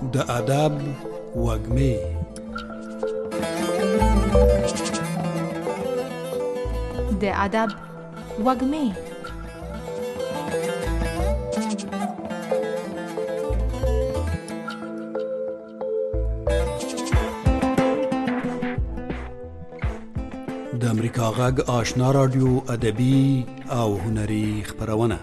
د ادب وږمې. د ادب وږمې. د امریکا غږ آشنا رادیو ادبي او هنري خپرونه.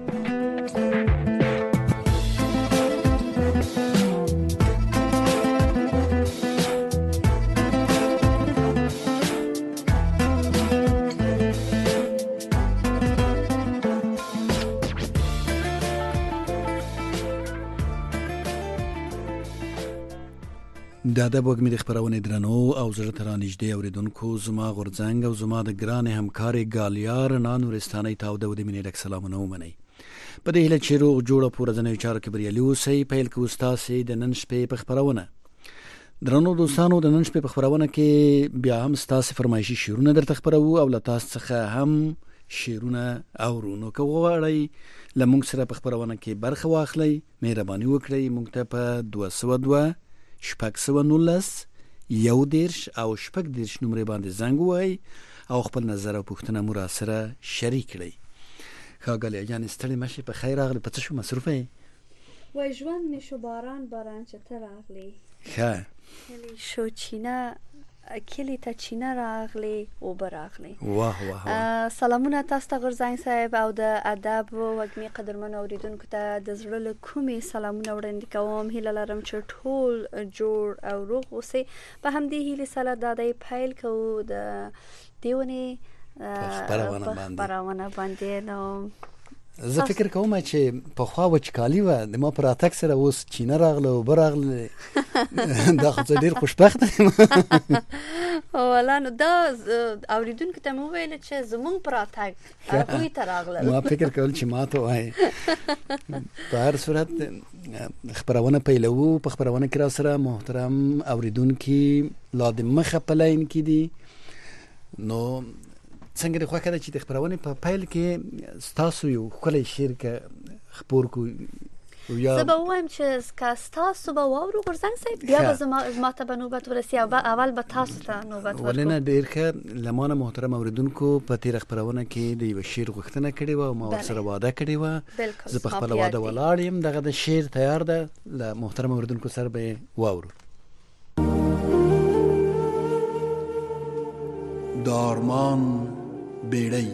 د ادب وږمې د خپرونې درنو او زړه ته رانږدې اورېدونکو، زما غورځنګ او زما د ګرانې همکارې ګالیا رڼا نورستانۍ تاوده و د مینې ډک سلامونه ومنئ. په دې هیله چې روغ جوړه په ورځنیو چارو کې بریالي اوسئ. پیل کوو ستاسې د نن شپې په خپرونه. درنو دوستانو، د نن شپې په خپرونه کې بیا هم ستاسې فرمایشي شعرونه درته خپروو او له تاسو څخه هم شعرونه اورو. نو که وغواړئ له موږ سره په خپرونه کې برخه واخلئ، مهرباني وکړئ موږ ته په 202 619 1 او 6 نمرې باندې زنګ ووهئ او خپل نظر او پوښتنه مو راسره شریک کړئ. ښاغلې جانې ستړې مه شئ، په خیر راغلې. په څه شو مصروفه یې؟ وای ژوند مې شو باران چې ته راغلی. ښه کلی شو چینه، کلی ته چینه راغلی او براغلی. واه واه. سلامونه تاسو ته غرزنګ صاحب او د ادب وږمې قدرمن اوریدونکو ته د زړه له کومې سلامونه وړاندې کوم. هیله لرم چې ټول جوړ او روغ اوسئ. په همدې هیلې سره دا د پیل کوو د دیونې خپرونه باندې. نو زه فکر کوم چې په خوا وچکالي وه، د ما پر راتګ سره اوس چینه راغله او براغله. دا خو ډېر خوشبخته یم. والا نو دا اوریدونکو ته مو ویل چې زمونږ پر راتګ هغوی ته راغلل. ما فکر کول چې ما ته وایي. په هر صورت خپرونه پیلوو. په خپرونه کې را سره محترم اوریدونکي لا د مخه په لاین کې دي. نو څنګه د خوښه ده چې د خپرونې په پیل کې ستاسو یو ښکلی شعر که خپور کو؟ زه به ووایم چې که ستاسو به واورو غورځنګ صاحب، بیا به زما ته به نوبت ورسي او اول به تاسو ته نوبت ورکړو. ولې نه، ډېر ښه. له ما نه محترم اوریدونکو په تېره خپرونه کې د یوه شعر غوښتنه کړې وه او ما ورسره واده کړې وه. زه په خپله واده ولاړ یم. دغه د شعر تیار ده، له محترم اوریدونکو سره به یې واورو. د آرمان بیړۍ.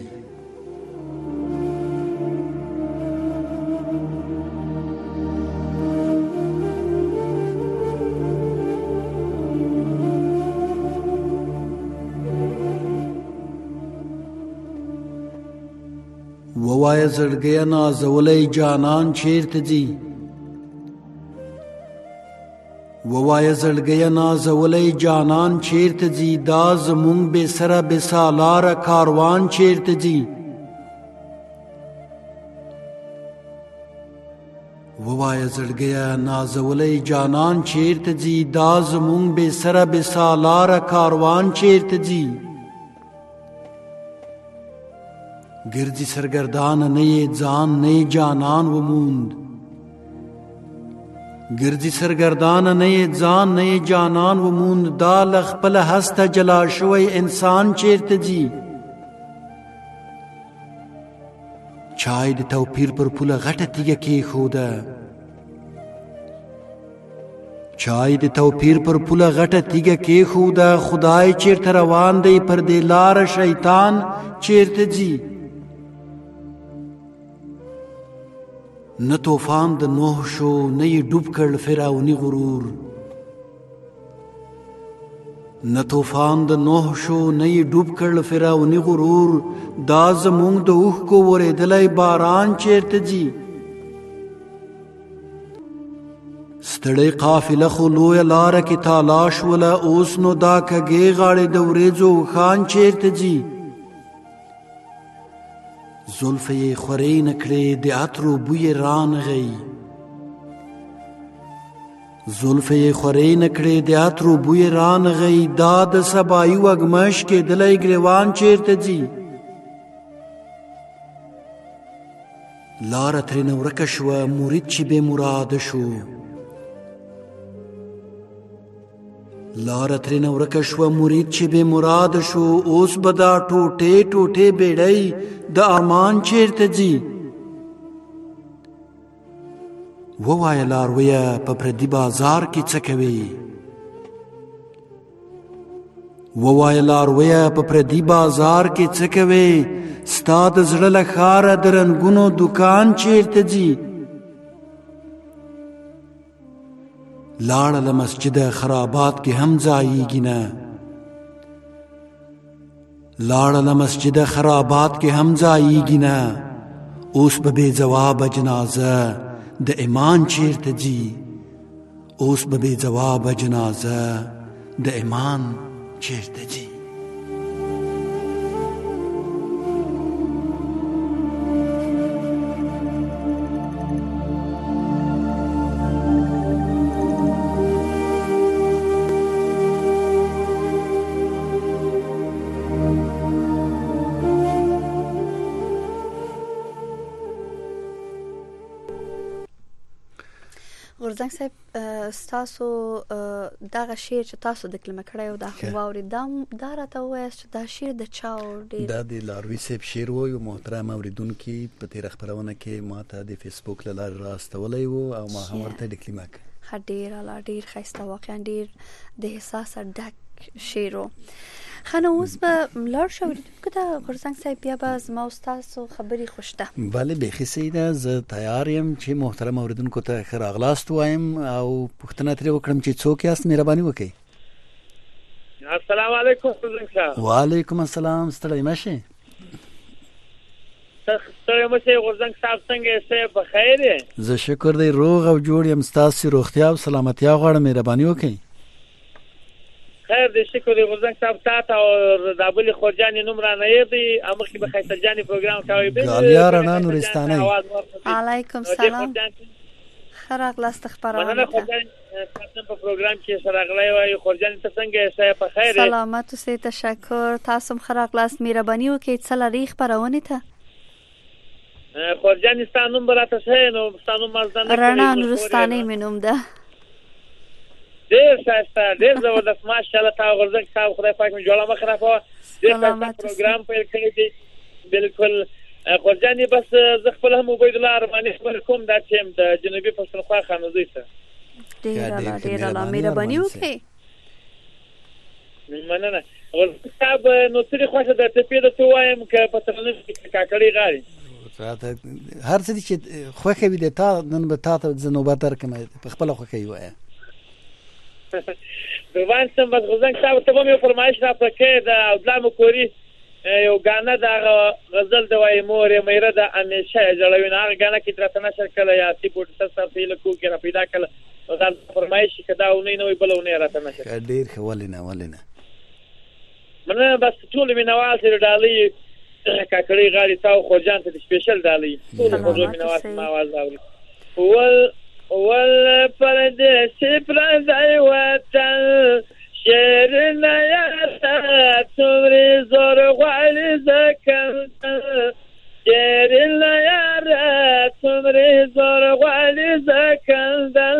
ووایه زړګیه نازولی جانان چیرته ځي؟ ووایه زړګیه نازولی جانان چیرته ځي؟ دا زمونږ بې سره بې سالاره کاروان چیرته ځي؟ ووایه زړګیه نازولی جانان چیرته ځي؟ دا زمونږ بې سره بې سالاره کاروان چیرته ځي؟ ګرځي سرګردان نه یې ځان نه یې جانان وموند. ګرځي سرګردان نه یې ځان نه یې جانان وموند. دا له خپله هسته جلا شوی انسان چیرته ځي؟ چای د توپیر پر پوله غټه تیږه کېښوده. چای د توپیر پر پوله غټه تیږه کېښوده. خدای چیرته روان دی؟ پر دې لاره شیطان چیرته ځي؟ نه طوفان د نوح شو نه یې ډوب کړ فرعوني غرور. نه طوفان د نوح شو نه یې ډوب کړ فرعوني غرور. دا زمونږ د اوښکو ورېدلی باران چیرته ځي؟ ستړی قافله خو لویه لاره کې تالا شوله. اوس نو دا کږې غاړې د وریځو اوښان چیرته ځي؟ زلفې یې خورې نه کړې د عطرو بوی رانغی. زلفې یې خورې نه کړې د عطرو بوی رانغی. دا د سبایي وږمش کېدلی ګریوان چیرته ځي؟ لاره ترېنه ورکه شوه، مرید چې بې مراده شو. لار ترنه ورکه شوه مرید چې بې مراد شو اوس به دا ټوټې ټوټې بیړۍ د ارمان چیرته ځي ووایه لارویه په پردي بازار کې څه کوي ووایه لارویه په پردي بازار کې څه کوي ستا د زړه له ښاره د رنګونو دوکان چیرته ځي لاړه له مسجده خرابات کې هم ځایږي نه لاړه له مسجده خرابات کې هم ځایږي نه اوس به بې ځوابه جنازه د ایمان چیرته ځي اوس به بې ځوابه جنازه د ایمان چیرته ځي غورځنګ صاحب ستاسو دغه شعر چې تاسو د کلمه کړی او دا خو واورید دا راته ووایاست چې دا شعر د چا ډېر دا د لاروي صاحب شعر و یو محترم اوریدونکي په تېره خپرونه کې ما ته د فیسبوک له لارې راستولی و او ما هم ورته د کلمه کړ ښه ډېر اعلی ډېر ښایسته واقعا ډېر د احساسه ډک شعر و ښه نو اوس به لاړ شو اورېدونکو ته غورځنګ صاحب بیا به زما او ستاسو خبرې خوش ده بله بیخي صحیح ده زه تیار یم چې محترم اوریدونکو ته ښه راغلاست وایم او پوښتنه ترې وکړم چې څوک یاست مهرباني وکړئ السلام علیکم غورځنګ صاحب وعلیکم السلام ستړی مه شئ ستړی مه شئ غورځنګ صاحب څنګه یې په خیر یې زه شکر دی روغ او جوړ یم ستاسې روغتیا او سلامتیا غواړم مهرباني وکړئ خیر دی شکر دی غورځنګ صاحب تاته او د بلې خورجانې نوم رانه یادوي مخکې به ښایسته جانې پروګرام کوئ ګالیا رڼا نورستانۍ علیکم سلام ښه راغلاست خپرونه مننه خورجانې تاسو په پروګرام کې سره راغلی وای خورجانې ته څنګه یې په خیر یې سلامت اوسئ تشکر تاسو هم ښه راغلاست مهرباني وکړئ څه لرئ خپرونې ته خورجانې ستا نوم به راته ښه نو ستا نوم ما زده نه کړی رڼا نورستانۍ مې نوم ده ډېر ښایسته ډېر زبردست ماشاءالله تا غورځنګ صاحب خدای پاک مې جوړه مخ راکړه ډېر ښایسته پروګرام پیل کړی دی بالکل خورجانې بس زه خپل هم عبیدالله ارماني خبرې کوم دا چې د جنوبي پښتونخوا خانوزۍ ته ډېر اعلی مهرباني وکړئ مننه غورځنګ صاحب نو څه خوښه ده ټپې درته ووایم که په ترنم کې کاکړۍ غاړي هر څه چې خوښه وي د تا نن به تا ته زه نوبت درکړم په خپله خوښه یې ووایه قربان شم بس غورځنګ صاحب ته به مې یو فرمایش راپه کړی د عبدالله مکوري یو ګانه د هغه غزل د وایي مور یې میره ده همیشه یې ژړوي نو هغه ګانه کې راته نشر کړی یا تی پوډسر صاحب ته یې له کوکې را پیدا کړله نو دا فرمایش چې دا اونۍ نه وي بله اونۍ راته نشر ډېر ښه ولې نه مننه بس ټول مینوال سره ډالۍ کاکړۍ غاړې تا او خورجان ته د سپیشل ډالۍ ټول خوږو مینوال ما آواز اوري والپردیسی پردی وطن شیرینه یاره څومره زور غواړي ذکندل شیرینه یاره څومره زور غواړي ذکندل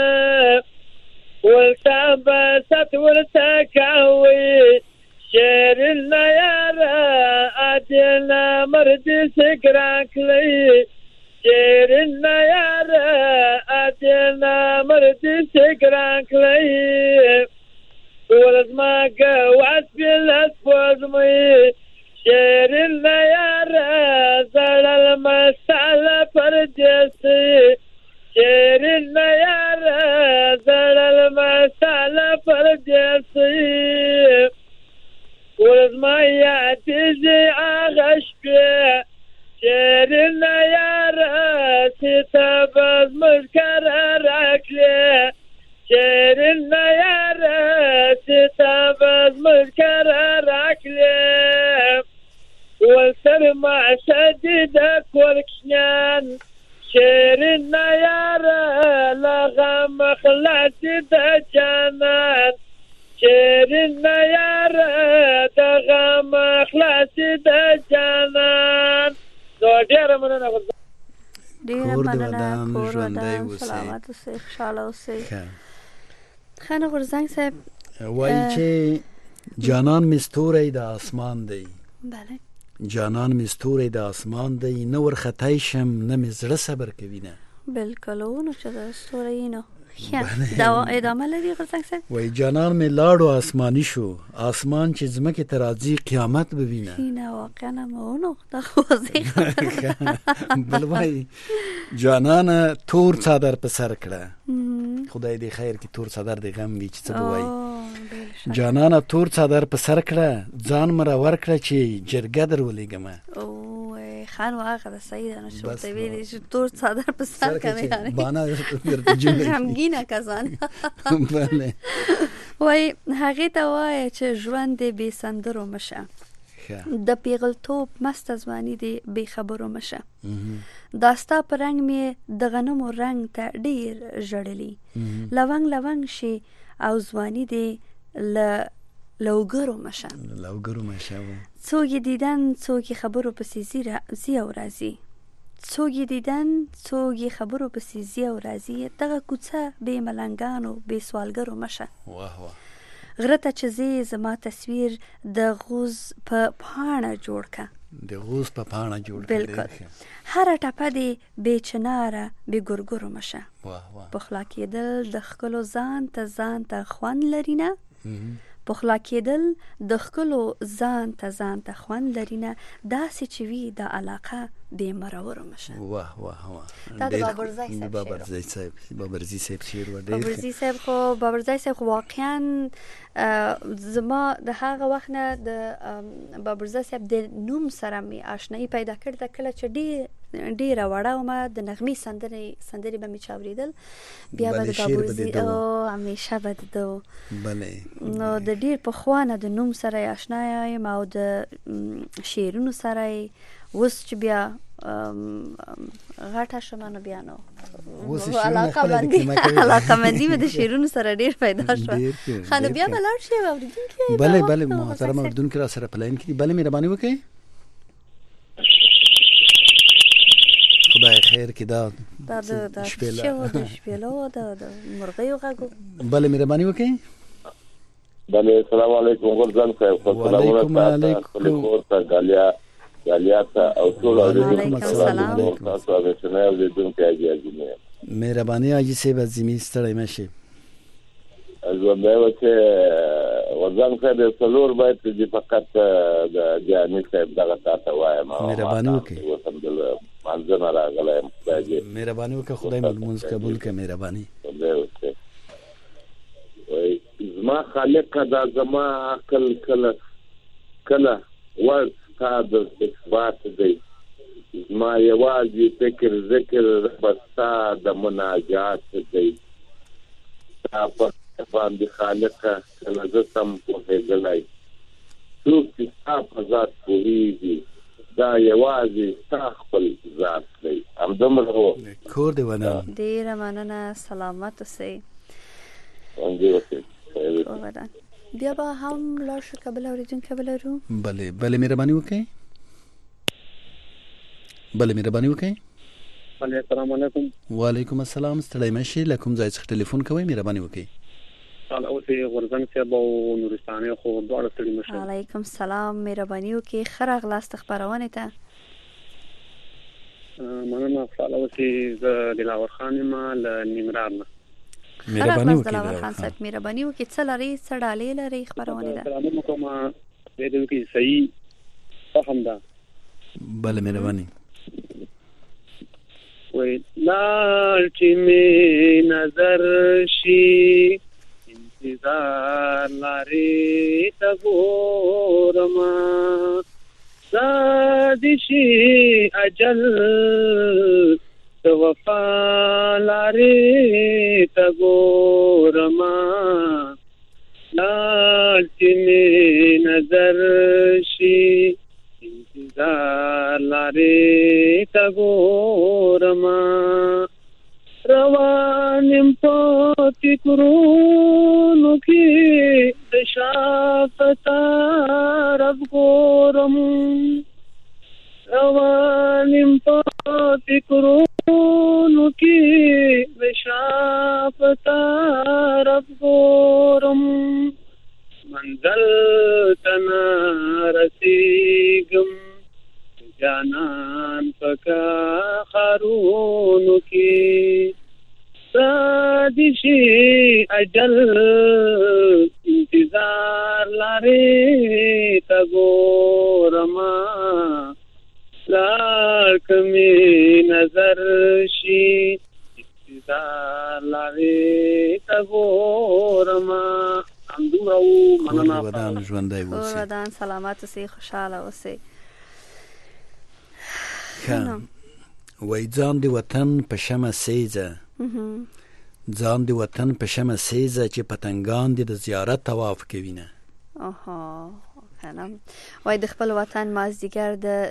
ولته بست ورته کوي شیرینه یاره ادینه مردی سګران کړی شیرینه یاره ادینه مردی سګران کړی ولزما ګواس بلس پوزمې شیرینه یاره زړل مساله پردیسی شیرینه یاره زړل مساله پردیسی ولزما یادېږي هغه شپې شیرینه یاره چې ته به زموږ کره راکړې شیرینه یاره چې ته به زموږ کره راکړې ولتر معشه دي د کور کوچنیان شیرینه یاره له غمه خلاصې د جانان شیرینه یاره د غمه خلاصې د جانان ډېره مننه ډېره مننه کور ودان سلامت اوسئ خوشحاله اوسئ ښه نو غورځنګ صاحب وایي چې جانان مستوری د اسمان دی. بله. جانان مستوری د اسمان دی، نه ورختی شم نه مې زړه صبر کوي نه. بالکل نو چې د ستوري نو دا ادامه لري غرڅنګ صاحب. وایي جانان مې لاړو آسماني شو، آسمان چې ځمکې ته راځي قیامت به وینه. نه واقعا مونو دا واضح. بل وایي جانان تور څادر په سر کړه، خدای دې خیر کې تور څادر دې غم وي چې څه به وایي. جانان تور څادر په سر کړه، ځان مره ورکړه چې جرګه در ولېږمه. خان واغه د صحیح ده، نو شو ته ویلې چې تور څادر په سر کوي یعنی باندې درته جوړه همګینه کسان. بله. وای هغه ته وای چې ژوند دې بې سندرو مشه، د پیغلتوب مست ځواني دې بې خبرو مشه، داستا پر رنگ می د غنمو رنگ ته ډیر جړلی، لونګ لونګ شي او ځواني دې لوګرو مشه. څوک یې دیدن څوک یې خبرو پسې زی او راځي، څوک یې دیدن څوک یې خبرو پسې زی او راځي، دغه کوڅه بې ملنګانو بې سوالګرو مشه. غره ته چې زی زما تصویر د غوز په پاڼه جوړ که، د غوز په پاڼه جوړ که. بالکل. هره ټپه دې بې چناره بې ګورګورو مشه. پخلا کېدل د ښکلو ځان ته خوند لري نه، پخلا کېدل د ښکلو ځان ته خوند لري نه، داسې چې وي د علاقه بې مرورو مشه. واه واه واه. دا د بابرزی صاحب بابرزی صاحب شعر و بابرزی صاحب خو بابرزی صاحب واقعا زما د هغه وخت نه د بابرزی صاحب د نوم سره می آشنایی پیدا کړه کله چې ډیره وړه ومه، د نغمې سندرې به مې چاورېدل، بیا به د بابرزی همیشه به دده. نو د ډیر پخوانه د نوم سره آشنا یم او د شعرونو سره. اوس چې بیا غټه شوم نو بیا نو علاقه مندي مې د شعرونو سره ډیر پیدا شوه. خانو بیا به لاړ شي اوریدونکي. بله محترم اوریدونکي را سره په لاین کې. بله مهرباني وکړئ. خدای خیر کې دا شپېلو د مرغیو غږو. بله مهرباني وکړئ. بله السلام علیکم غرزان صاحب. وعلیکم السلام. جالیاتا او ټول علیکم السلام. تاسو اوسنۍ اوریدونکي اجازه مهرباني اجي سیب ازمی ستړی مشه. ژوندی و چې غرزان صاحب څلور باید چې فقط د جاني صاحب دغه تاسو وایم. مهرباني وکړئ. منځنه راغلی خدای مهرباني وکړه. خدای مو لمونځ قبول کړي. مهرباني. وای زما خالق دا زما عقل کله ور تا د اثبات دی، ما یوازې فکر ذکر بستا د مناجات دی، تا په باندې خالقه کله زه سم پوهېدلی، څوک چې ستا په ذات پوهېږي دا یوازې ستا خپل ذات دی. همدومره و. کور دې ونه. ډېره مننه. سلامت اوسئ. بیا به هم لاړ شو کابل اوریدونکي به لرو. بله مهرباني وکړئ. السلام علیکم. وعلیکم السلام. ستړی مشي. له کوم ځای څخه ټلیفون کوئ؟ مهرباني وکړئ. اوس غورځنګ صاحب او نورستاني خو دواړه ستړي مشه. علیکم السلام. مهرباني وکړئ. ښه راغلاست خپرونې ته. مننه. اوس زه دلاور خان یم له ننګرهار نه. مهرباني وکړئ. خان صاحب مهرباني وکړئ. څه لري څه ډالۍ لري خبرونه ده؟ سلام کوم. دې کې صحیح فهم ده. بله مهرباني. وای لال چې می نظر شي انتظار لري تا ګورما، سادشي اجل تو وفا لاري تا ګورما، لال چې می نظر شي انتظار لري تا ګورما، روانم په فکرونو کې د شافت رب ګورم، روانم په فکرونو کې د شافت رب ګورم، شي اجل انتظار لارې تا ګورما لار کمی نظر شي انتظار لارې تا ګورما همدومره مننه. ودان ژوندی اوسئ. ودان سلامت اوسئ، خوشحاله اوسئ. وای ځان د وطن په شمه سیزه، ځان د وطن په شمه سیزه چې پتنګان دې د زیارت طواف کوي نه. کنه وای د خپل وطن مازدیګر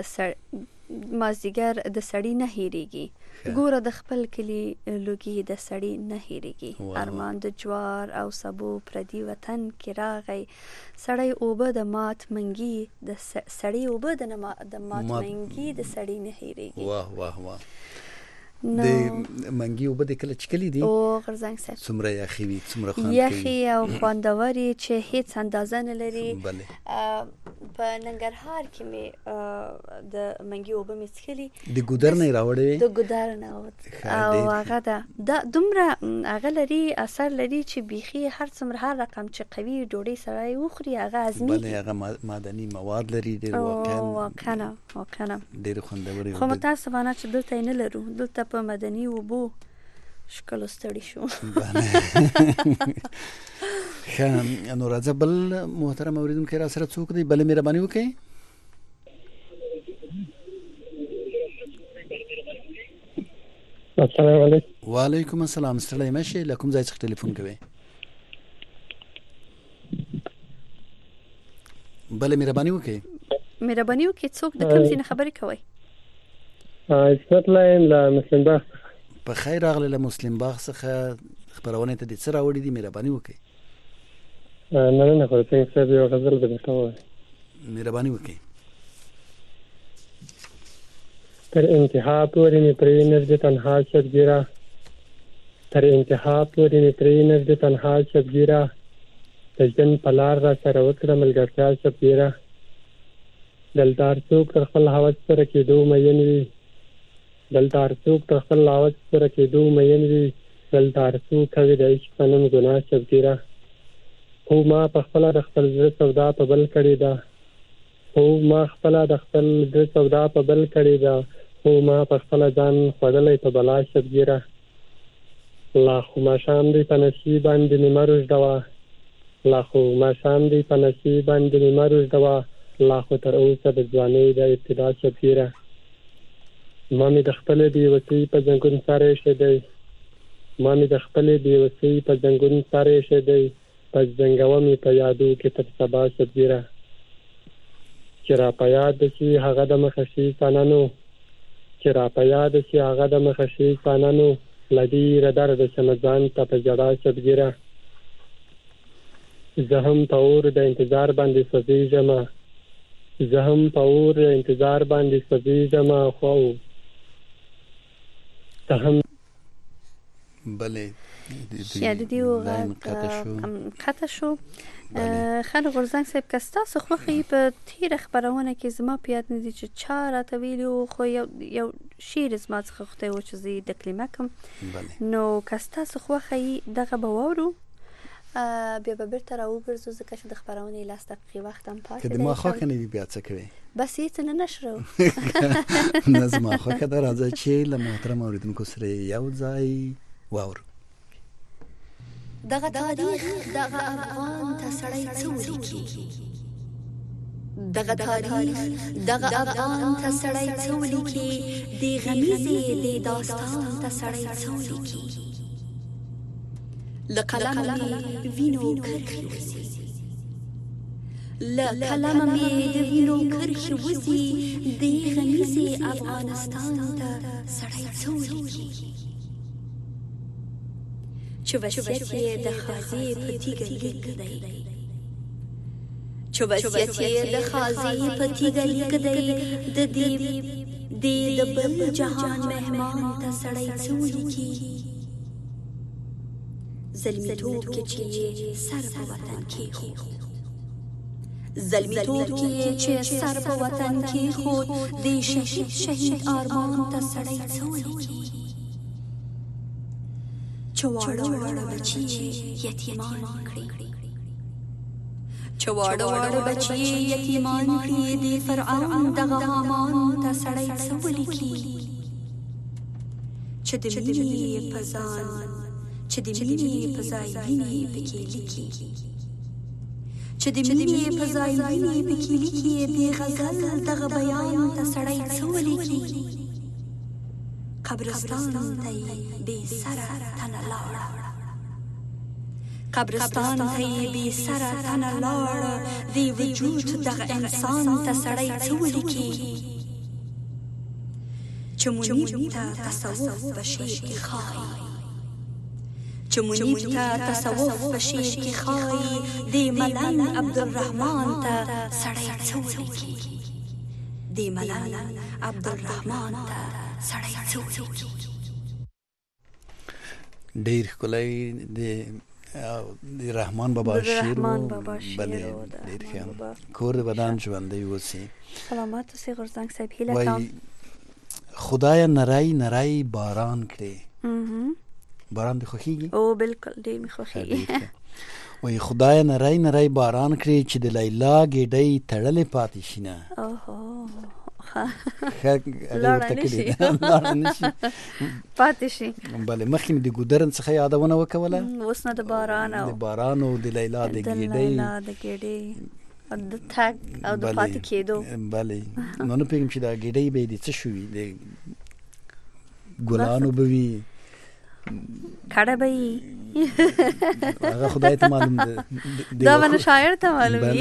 د سړی نه هېریږي، ګوره د خپل کلی لوګي د سړی نه هېریږي. ارمان د جوار او سبو پردي وطن کې راغی، سړی اوبه د مات منګي د سړی اوبه د مات منګي د سړی نه هېریږي. واه واه واه. د منګي اوبه د کله چکلی دي او غرزنګ صاحب څومره یخي وي، څومره خوند کوي، یخي او خوندوري چې هیڅ اندازه نه لري. په ننګرهار کې مې د منګي اوبه مې څښلي، د ګودر نه راوړې، د ګودر نه او هغه دا دومره هغه لري اثر لري چې بيخي هر څومره هر رقم چې قوي ډوډۍ سره وخوري هغه ازمي. بله هغه معدني مواد لري ډېر واقعا ډېر خوندوري. خو متاسفانه چې دلته نه لرو، دلته په مدني وبو شکل ستړي شو. ښه نو راځه بل محترم اوریدونکي را سره څوک دی؟ بله مهرباني وکړئ. السلام علیکم. وعلیکم السلام. ستړی مه شئ. له کوم ځای څخه ټلیفون کوئ؟ بله مهرباني وکړئ. څوک د کوم ځای نه خبرې کوئ؟ عصمت لایم له مسلم باغ. په خیر راغلی له مسلم باغ څخه خبرونه ته د څه راوړي دي؟ مهرباني وکړئ. مننه خو څنګه صاحب یو غزل به درته ووایم. مهرباني وکړئ. تر انتها پورې مې پرې نږدې تنها شبګیره، تر انتها پورې مې پرې نږدې تنها شبګیره، د ژوند په لار را سره وکړه ملګرتیا شبګیره. دلدار څوک تر خپل هوس سره کېدو مین وي، دلدار څوک تر خپل هوس سره کېدو مین وي، دلدار څوک کوي د عشق په نوم ګناه شبګیره. خو ما په خپله د خپل زړه سودا په بل کړې ده، خو ما خپله د خپل زړه سودا په بل کړې ده، خو ما په خپله ځان خوړلی په بلا شبګیره. لا خو ماښام دی په نشي باندې نیمه روژده وه، لا خو ماښام دی په نشي باندې نیمه روژده وه، لا خو تر اوسه د ځوانۍ د ابتدا شبګیره. ما مې د خپلې بېوسۍ په زنګون سر ایښی دی، ما مې د خپلې بېوسۍ په زنګون سر ایښی دی، پس زنګوه مې په یادو کې تر سبا شبګیره. چې را په یاد شي هغه د مخه شي سانانو، چې را په یاد شي هغه د مخه شي سانانو، له ډېره درده شمه ځان ته په ژړا شبګیره. زه هم په اور د انتظار باندې سوځېږمه، زه هم په اور د انتظار باندې سوځېږمه، خو ته هم بله یاد دیو قطع شو. خالد غورزنګ صاحب که ستاسو خوښه په تیره خبرونه کې زما په یاد نه دي چې چا راته ویلي وو، خو یو شعر زما څخه غوښتی و چې زه یې ډکلیمه کړم. نو که ستاسو خوښه دغه به واورو، بیا به بیرته راوګرځو ځکه چې د خبرونې 10 دقیقې وخت هم پاتې دی. که د ما خوښه نه وي بیا څه کوې؟ بس هېڅ نه نشرو. نه زما خوښه ده. راځه چې له محترم اورېدونکو سره یو ځای واورو. دغه تاریخ دغه افغان ته سړی څه ولیکي، دغه تاریخ دغه افغان ته سړی څه ولیکي، د غمیزې د داستان ته سړی څه ولیکي. له قلمه مې وینو کرښې وځي، له قلمه مې د وینو کرښې وځي، د غمیزې افغانستان ته سړی څه ولیکي. چې وصیت یې د خازي په تیږه لیک دی، چې وصیت یې د خازي په تیږه لیک دی، د بل جهان مهمان ته سړی څه ولیکي. زلمیتوب کې چې سر په وطن کېښود، زلمیتوب کې چې سر په وطن کېښود، د شهید ارمان ته سړی څه ولیکي. چې واړه واړه بچي یتیمان کړي چې واړه واړه بچي یتیمان کړي د فرعون دغه هامان ته سړی څه ولیکي چې د مینې په ځان چې د مینې په ځای وینې پکې لیکي چې د مینې په ځای وینې پکې لیکي د غزل دغه بیان ته سړی څه ولیکي قبرستان ته یې بې سره تنه لاړه قبرستان ته یې بې سره تنه لاړه د وجود دغه انسان ته سړی څه ولیکي چې منیب ته تصوف په شعر کې ښایي چې منیب ته تصوف په شعر کې ښایي د ملنګ عبدالرحمن ته سړی څه ولیکي د ملنګ عبدالرحمن ته سړی څه ولیکي ډېر ښکلی د رحمان بابا شعر بلې ډېر ښه کور د بدن ژوندی اوسي سلامت اوسې غورځنګ صاحب هیله کوم خدای نری نری باران کړي باران دې خوښیږي او بالکل ډېر مې خوښیږي وای خدای نری نری باران کړي چې د لیلا ګېډۍ تړلې پاتې شي نه پاتې شي بله مخکې مې د ګودرن څخه یادونه وکوله اوس نه د باران او د لیلا د ګېډۍ د تګ او د پاتې کېدو بله نو نه پوهېږم چې دا ګېډۍ به یې د څه شوي د ګلانو به وي کډه به وي هغه خدای ته معلوم ده دا به نه شاعر ته معلوم وي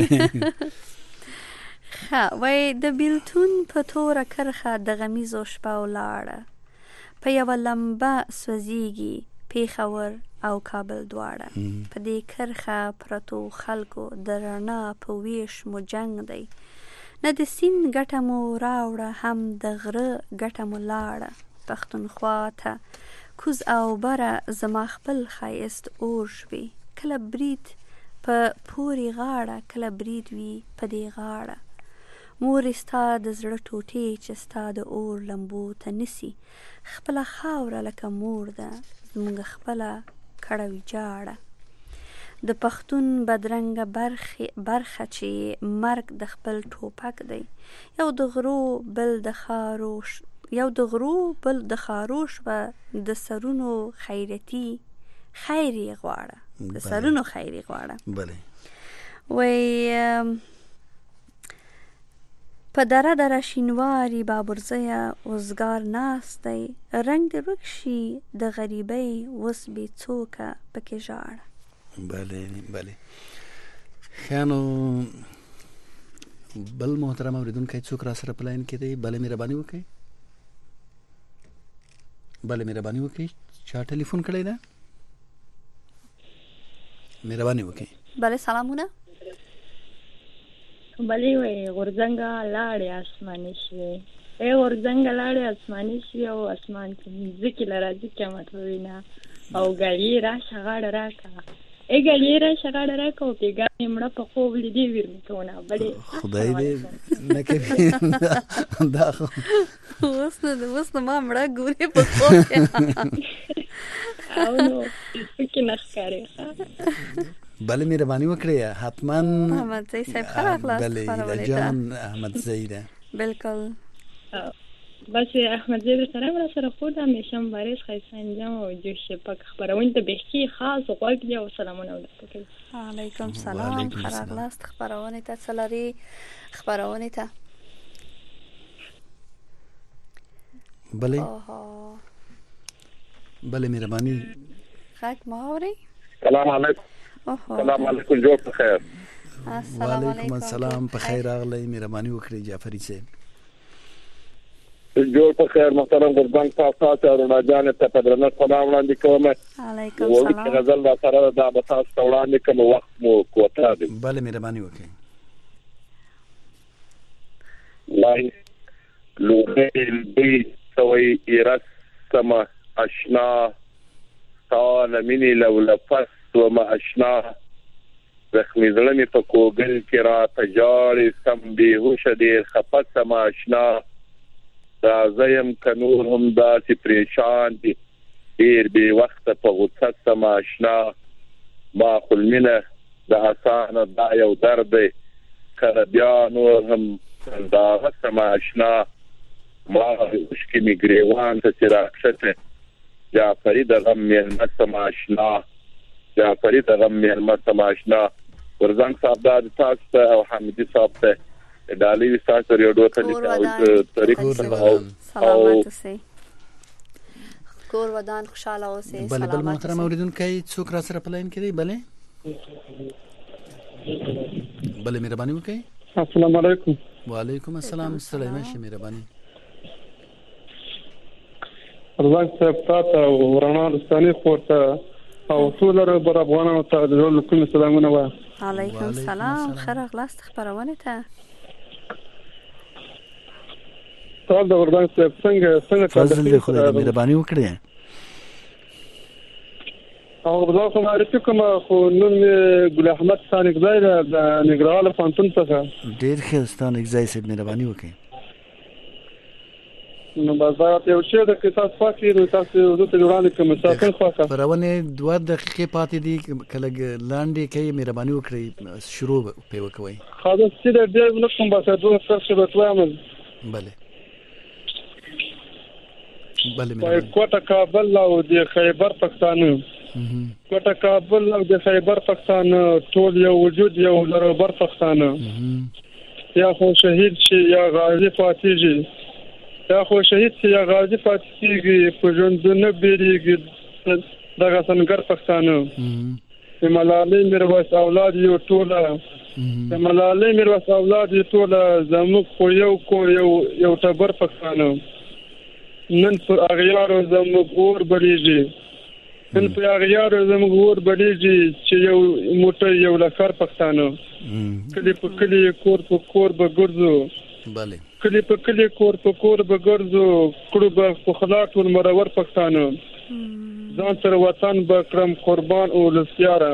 وای د بیلتون په توره کرښه د غمیزو شپه ولاړه په یوه لمبه سوځېږي پېښور او کابل دواړه په دې کرښه پرتو خلکو د رڼا په ویش مو جنګ دی نه د سیند ګټه مو راوړه هم د غره ګټه مو لاړه پښتونخوا ته کوز او بره زما خپل ښایست اور شوې کله برید په پورې غاړه کله برید وي په دې غاړه مورې ستا د زړه ټوټې چې ستا د اور لمبو ته نیسي خپله خاوره لکه مور ده زموږ خپله کړه ویجاړه د پښتون بدرنګه برخه چې مرګ د خپل ټوپک دی یو د غرو بل د خاروش به د سرونو خیرتي خیر یې غواړه د سرونو خیر یې غواړه وای په دره دره شینواري بابرزیه وزګار ناست دی رنګ د رکشي د غریبۍ وس بې څوکه پکې ژاړه بله ښه نو بل محترم اورېدونکی څوک را سره په لاین کې دی بله مهرباني وکړئ چا ټلیفون کړی ده مهرباني وکړئ بله سلامونه بلې وای غورځنګه لاړې اسماني شوې غورځنګه لاړې اسماني شوې او اسمان ته ځکې له راځي قیامت ووینه او ګاډي راشه غاړه راکړه ګاډي راشه غاړه راکړه او پیګانې مړه په خوب لیدې ویر مې کوونه بلې خدای دې نه کوي دا خو اوس نه ما مړه ګورې په خوب او نو پکې نه ښکاري بله مهرباني وکړئ حتما احمد زئی صاحب خراغلاست بله جان احمد زئی ده بالکل بس احمد زئی سره را سره خود همیشه مبارز ښایسته انجام او جوش پک خبرونه ته بهشتي خاص غوږ دی او سلامونه ورکړي علیکم سلام خراغلاست خبرونه ته سلاری خبرونه ته بله مهرباني خاک ماوري سلام علیکم سلام علیکم جوړ په خیر وعلیکم السلام په خیر راغلی مهرباني وکړئ جعفري صاحب جوړ په خیر محترم غورځنګ تاسو ته رونا جان ته په درنښت سلام وړاندې کوم علیکم السلام غزل را سره دا به تاسو ته وړاندې کوم وخت مو کوته دی بله مهرباني وکړئ لای لوګي سوي ایرسما اشنا طال مني لو لفظ وما اشنا زخمی زلمی په کوګل کې را تجاري سم بیهوش دي خپت سما اشنا رازیم کنور هم داسې پریشان دي ډیر به وخت په غوسه سم آشنا ما خلمنه د اسانه دا یو درد دی کله بیا نور هم دا سم آشنا ما مشکې می ګریوان ته چراغشته جعفری د غم مېلمه سم آشنا جعفری د غم مېلمه سم آشنا ورزنګ صاحب د تاسو ته او حمیدي صاحب ته ډالۍ تاسو یو ډوته دي طریق سلامات اوسئ کور ودان خوشاله اوسئ بله بل محترم اوریدونکي څوک را سره په لاین کې دی بله مهرباني وکړئ السلام علیکم وعلیکم السلام ستړی مشه مهرباني ورزنګ صاحب تاسو ورانه رستاني خورته او ټول رب افغانانو ته د ټول کوم سلامونه وایم علیکم السلام خیر اغلاست خبرونه ته ټول د ورزنګ صاحب څنګه فضل دې خدای دې مهرباني وکړي او ورزنګ معرفي کوم خو نن ګل احمد ثاني ځای د نګرال فانتون څخه ډیر ښه ستانه ځای سید مهرباني وکړي نو بازار یو څه د قصاص فاکي نو تاسو د تجربه کوم مسافر خواکه پرونه 2 دقیقې پاتې دي کله لاندې کې مهرباني وکړئ شروع په وکوي خاصه چې د دې نو کوم باسه دوه څه وتوامل بله کوټه کابل او د خیبر پښتانه کوټه کابل او د خیبر پښتانه ټول یو وجود یو لربر پښتانه یا خو شهید شي یا غازی فاتح شي یا خو شهید شي یا غازی فاتح کیږي په ژوندونه بیریږي دغه څنګه پښتانه ملالۍ میرویس اولاد یو ټوله ملالۍ میرویس اولاد یو ټوله زموږ خو یو کور یو ټبر پښتانه نن پر اغیارو زموږ اور بلیږي نن پر اغیارو زموږ اور بلیږي چې یو موټر یو لخر پښتانه کلی په کلی کور په کور به ګرځو bale کلی په کلی کور په کور به ګرځو کړو به خلاص ول مرور پښتانه ځان تر وطن به کرم قربان او لسیاره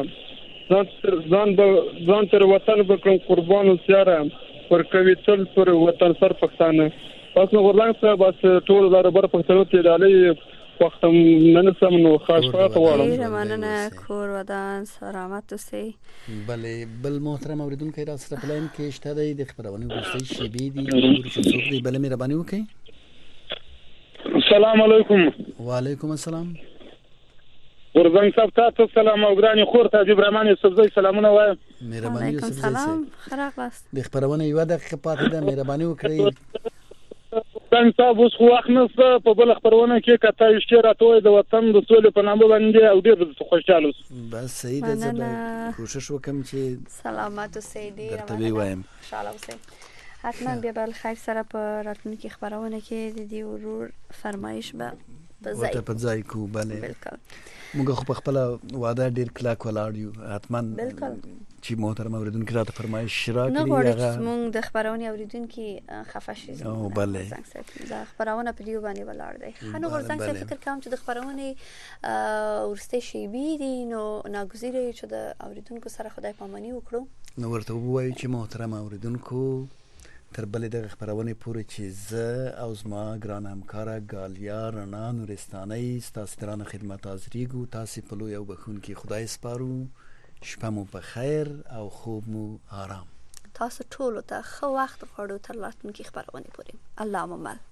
ځان تر وطن به کرم قربان او لسیاره پر کوي تل پر وطن سر پښتانه پس نو ورلنګ صاحب بس ټول دربر پښتنو ته ډالۍ وخت نن سم نو خاصه غواړم مننه کور ودان سلامت اوسئ bale بل محترم اوریدونکو را سره پلاین کې شته د خبرونه وروستۍ شیبې دي ورته څوک دی بل مهرباني وکړئ السلام علیکم وعلیکم السلام ورزنګ صاحب تاسو سلام او ګرانی خور ته ابراهیم یوسفزی سلامونه وایم مهرباني یوسفزی سلام خراغلاس د خبرونه یو دقیقه پاتې ده مهرباني وکړئ څنګه تاسو خو وخت نه په بل خبرونه کې کته اشاره توې د وطن د سولې په نامه باندې او ډېر خوشاله بس صحیح ده زه کوشش وکم چې سلامت اوسئ ډېر درته وایم خوشاله اوسئ حتما بیا بل خیر سره په راتلونکي خبرونه کې د دې ورور فرمایش به په ځای کو bale بالکل موږ خو په خپل وعده ډیر کلاک ولاړ یو حتما چې محترم اوریدونکو راته فرمایش راکړي هغه موږ د خبرونه اوریدونکو خفه شي او bale دا خبرونه په دیو باندې ولاړ دی خنو ورځنګ څه فکر کوم چې د خبرونه ورسته شي بي دي نو ناګزیره چې د اوریدونکو سره خدای پاماني وکړو نو ورته وایي چې محترم اوریدونکو تر بلې د خبرونه پورې چې زه او زما ګران همکارا ګالیا رڼا نورستانۍ ستاسو درانه خدمت حاضرېږو تاسې په لوی او بخښونکي خدای سپارو شپه مو په خیر او خوب مو آرام تاسو ټولو ته ښه وخت غواړو تر راتلونکي خبرونه پورې الله مو مل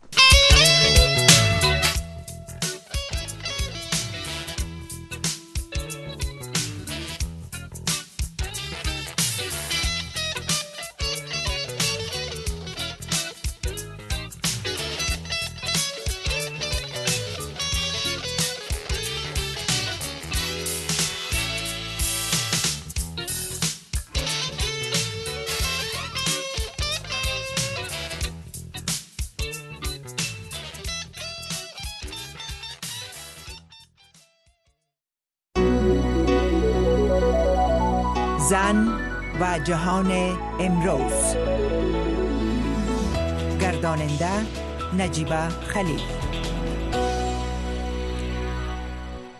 زن و جهان امروز گرداننده نجیبه خلیل